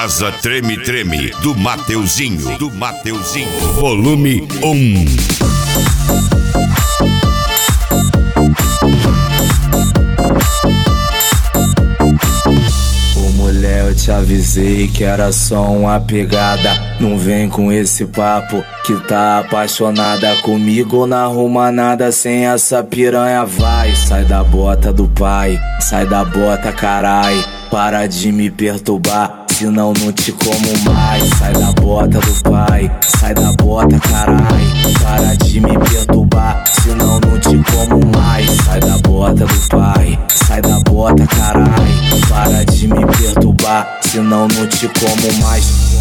Casa Treme Treme, do Mateuzinho. Volume 1. Eu te avisei que era só uma pegada. Não vem com esse papo que tá apaixonada comigo. Não arruma nada sem essa piranha. Vai, sai da bota do pai, sai da bota, carai. Para de me perturbar, senão não te como mais. Sai da bota do pai, sai da bota, carai. Para de me perturbar, senão não te como mais. Sai da bota do pai, sai da bota, carai. Para de me perturbar, senão não te como mais.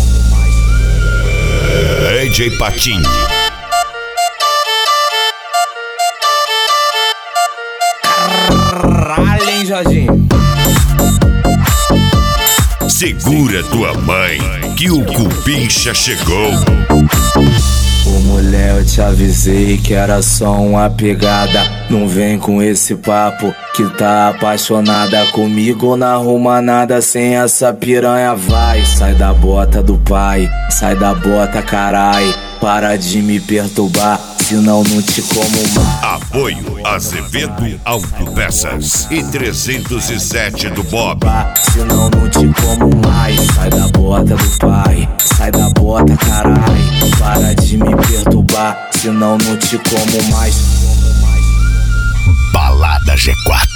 DJ Patinho. Caralho, hein, Jorginho? Segura tua mãe, que o Cupincha chegou. Ô mulher, eu te avisei que era só uma pegada. Não vem com esse papo que tá apaixonada comigo. Não arruma nada sem essa piranha. Vai, sai da bota do pai, sai da bota, carai. Para de me perturbar, senão não te como mais. Apoio Azevedo Autopeças e 307 do Bob. Senão não te como mais. Sai da bota do pai, sai da bota, carai. Para de me perturbar, senão não te como mais. Balada G4.